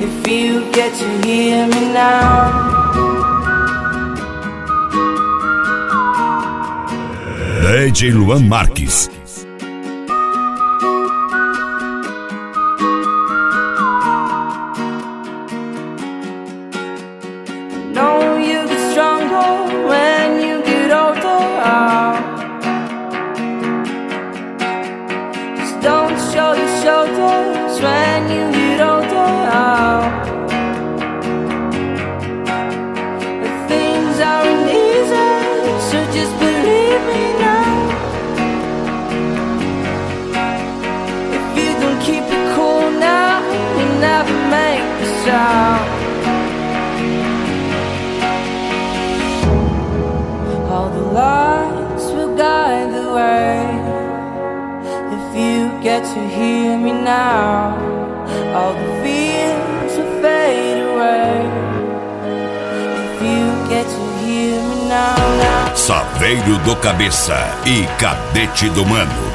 If you get to hear me now. DJ Luan Marques. Know you get stronger when you get older. Just don't show your shoulders when you get older. The things aren't easy, so just believe me now. If you don't keep it cool now, you never make a sound. All the lights will guide the way. If you get to hear me now, all the fears will fade away. If you get to hear me now. Saveiro do Cabeça e Cadete do Mano.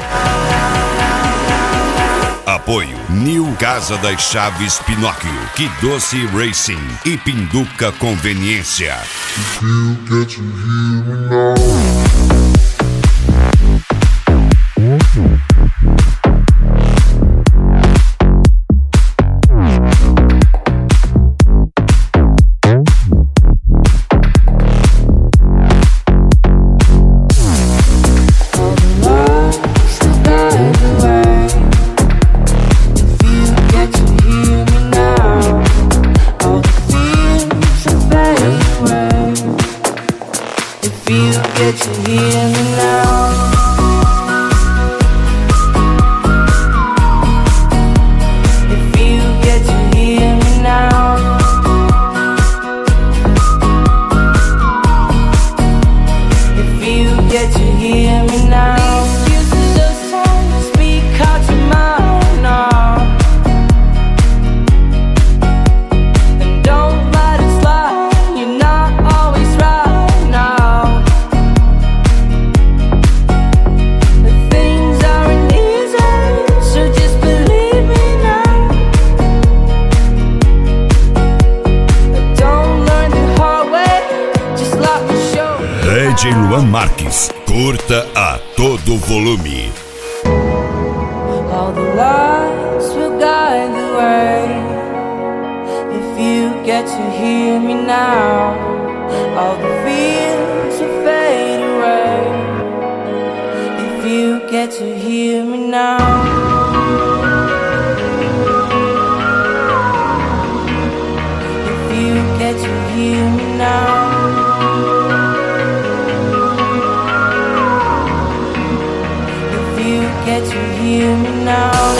Apoio New Casa das Chaves Pinóquio, Que Doce Racing e Pinduca Conveniência. If you get to hear me now. DJ Luan Marques, curta a todo volume. All the lights will guide the way. If you get to hear me now, all the fears will fade away. If you get to hear me now. If you get to hear me now. Get to hear me now.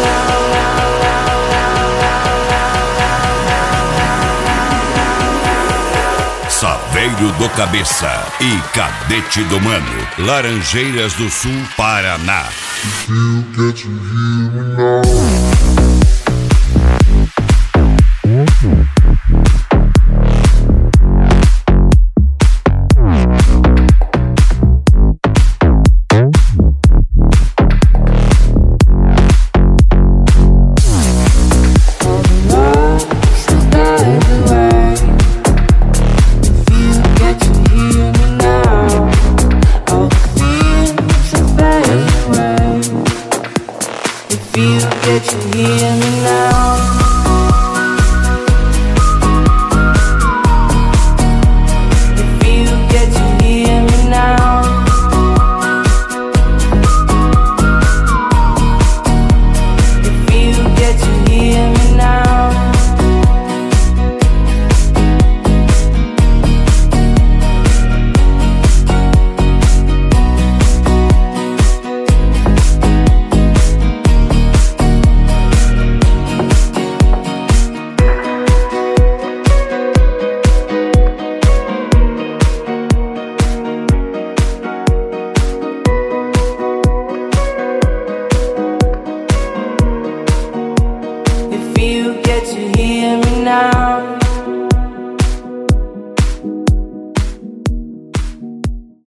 Saveiro do Cabeça e Cadete do Mano, Laranjeiras do Sul, Paraná. If you get to hear me now.